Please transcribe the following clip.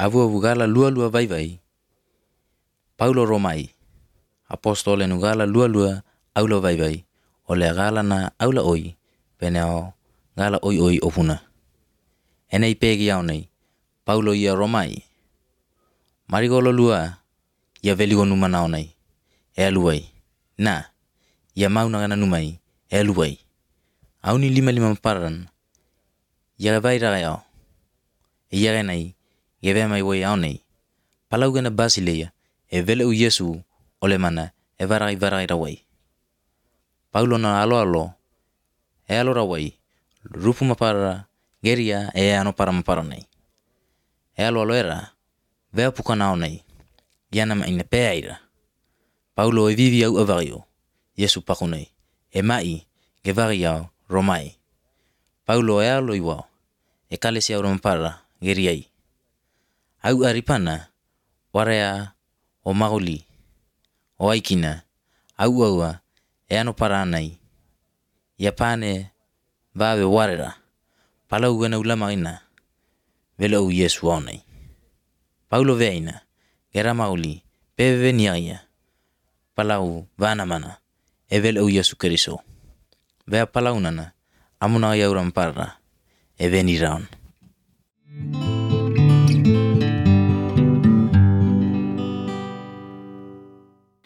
Avu gala lua vai. Paulo Romai. Apostole nu gala lua aula vai. Ole gala na aula oi. Peneo gala oi opuna. Enei pegi au nei. Paulo ia Romai. Marigolo lua. Ia veligo numa nao nei. E aluai. Na. Ia mauna gana numai. E aluai. Au ni lima maparan. Ia vai ragao. Ia genai. Geve mai wei au nei. Palau gana basileia. E vele u Yesu ole mana. E varai rawai. Paulo na alo. E alo rawai. Rupu mapara. Geria e ano para mapara nei. E alo era. Vea puka nao nei. Iana ma ina pea ira. Paulo e vivi au avario. Yesu paku nei. E mai. Gevari au Romai. Paulo e alo iwao. E kalesi au mapara. Geriai. Au aripana. Warea o magoli. O aikina. Au aua. E ano para anai. Ia pane. Vawe warera. Palau gana ulama ina. Vele au Yesu au nei. Paulo veina. Gera mauli. Peve niaia. Palau vana mana. E vele au Yesu Keriso. Vea palau nana. Amuna ia uram para. E veni raun.